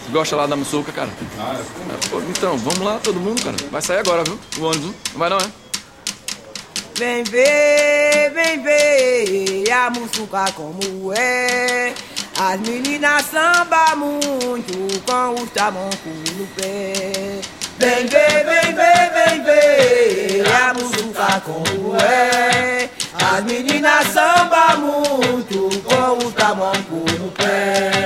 Gosta lá da Muçuca, cara? Pô, então, vamos lá, todo mundo, cara. Vai sair agora, viu? O ônibus. Não vai não, é? Vem ver a Muçuca como é. As meninas samba muito com os tamancos no pé. Vem ver a Muçuca como é. As meninas samba muito com os tamancos no pé.